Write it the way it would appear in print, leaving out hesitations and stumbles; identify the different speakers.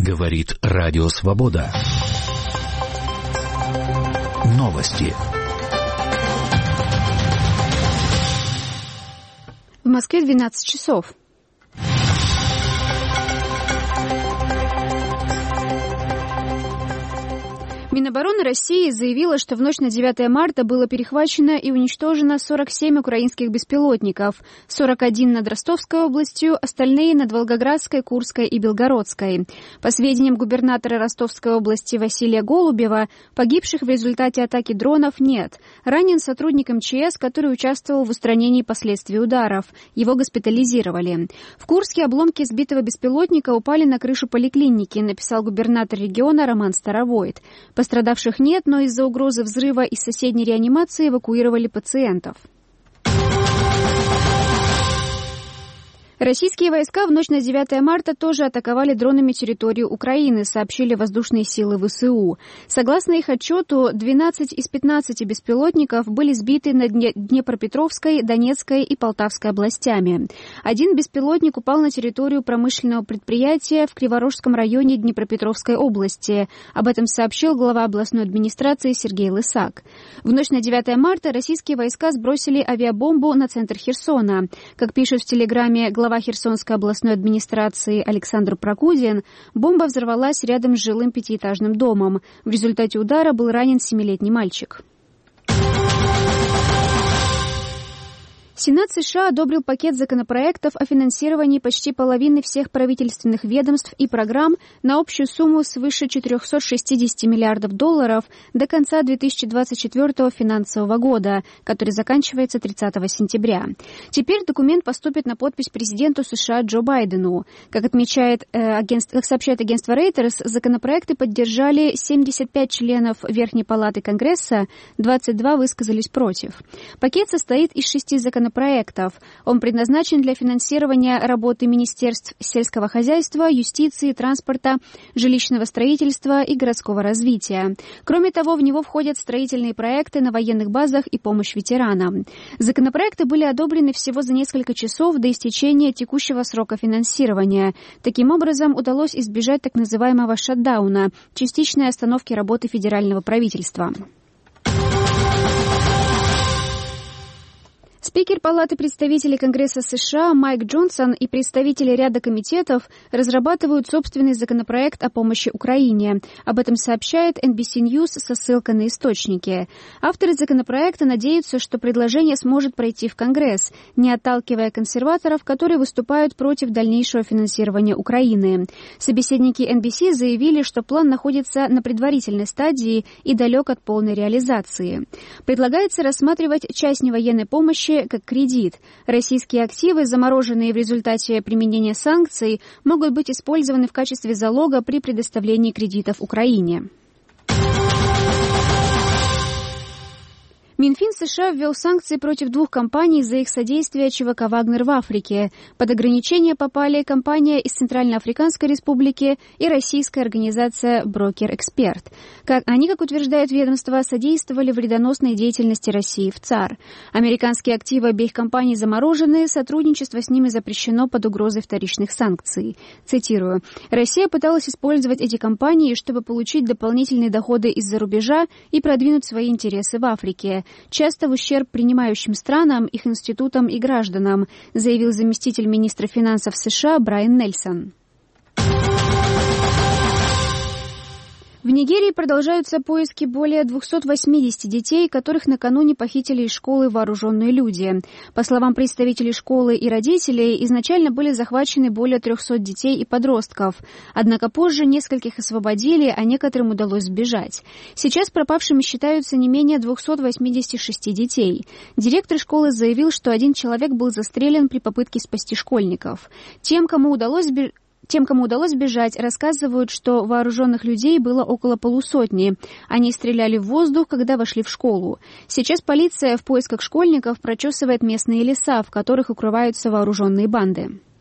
Speaker 1: Говорит Радио Свобода. Новости.
Speaker 2: В Москве 12 часов. Минобороны России заявила, что в ночь на 9 марта было перехвачено и уничтожено 47 украинских беспилотников, 41 над Ростовской областью, остальные над Волгоградской, Курской и Белгородской. По сведениям губернатора Ростовской области Василия Голубева, погибших в результате атаки дронов нет. Ранен сотрудник МЧС, который участвовал в устранении последствий ударов. Его госпитализировали. В Курске обломки сбитого беспилотника упали на крышу поликлиники, написал губернатор региона Роман Старовойт. Пострадавших нет, но из-за угрозы взрыва из соседней реанимации эвакуировали пациентов. Российские войска в ночь на 9 марта тоже атаковали дронами территорию Украины, сообщили воздушные силы ВСУ. Согласно их отчету, 12 из 15 беспилотников были сбиты над Днепропетровской, Донецкой и Полтавской областями. Один беспилотник упал на территорию промышленного предприятия в Криворожском районе Днепропетровской области. Об этом сообщил глава областной администрации Сергей Лысак. В ночь на 9 марта российские войска сбросили авиабомбу на центр Херсона. Как пишет в телеграме глава Херсонской областной администрации Александр Прокудин, бомба взорвалась рядом с жилым пятиэтажным домом. В результате удара был ранен 7-летний мальчик. Сенат США одобрил пакет законопроектов о финансировании почти половины всех правительственных ведомств и программ на общую сумму свыше $460 миллиардов до конца 2024 финансового года, который заканчивается 30 сентября. Теперь документ поступит на подпись президенту США Джо Байдену. Как сообщает агентство Reuters, законопроекты поддержали 75 членов Верхней палаты Конгресса, 22 высказались против. Пакет состоит из 6 законопроектов. Он предназначен для финансирования работы министерств сельского хозяйства, юстиции, транспорта, жилищного строительства и городского развития. Кроме того, в него входят строительные проекты на военных базах и помощь ветеранам. Законопроекты были одобрены всего за несколько часов до истечения текущего срока финансирования. Таким образом, удалось избежать так называемого шатдауна, частичной остановки работы федерального правительства. Спикер Палаты представителей Конгресса США Майк Джонсон и представители ряда комитетов разрабатывают собственный законопроект о помощи Украине. Об этом сообщает NBC News со ссылкой на источники. Авторы законопроекта надеются, что предложение сможет пройти в Конгресс, не отталкивая консерваторов, которые выступают против дальнейшего финансирования Украины. Собеседники NBC заявили, что план находится на предварительной стадии и далек от полной реализации. Предлагается рассматривать часть невоенной помощи как кредит. Российские активы, замороженные в результате применения санкций, могут быть использованы в качестве залога при предоставлении кредитов Украине. Минфин США ввел санкции против 2 компаний за их содействие ЧВК «Вагнер» в Африке. Под ограничения попали компания из Центральноафриканской Республики и российская организация «Брокер Эксперт». Они, как утверждает ведомство, содействовали вредоносной деятельности России в ЦАР. Американские активы обеих компаний заморожены, сотрудничество с ними запрещено под угрозой вторичных санкций. Цитирую. «Россия пыталась использовать эти компании, чтобы получить дополнительные доходы из-за рубежа и продвинуть свои интересы в Африке. Часто в ущерб принимающим странам, их институтам и гражданам», заявил заместитель министра финансов США Брайан Нельсон. В Нигерии продолжаются поиски более 280 детей, которых накануне похитили из школы вооруженные люди. По словам представителей школы и родителей, изначально были захвачены более 300 детей и подростков. Однако позже нескольких освободили, а некоторым удалось сбежать. Сейчас пропавшими считаются не менее 286 детей. Директор школы заявил, что один человек был застрелен при попытке спасти школьников. Тем, кому удалось бежать, рассказывают, что вооруженных людей было около полусотни. Они стреляли в воздух, когда вошли в школу. Сейчас полиция в поисках школьников прочесывает местные леса, в которых укрываются вооруженные банды.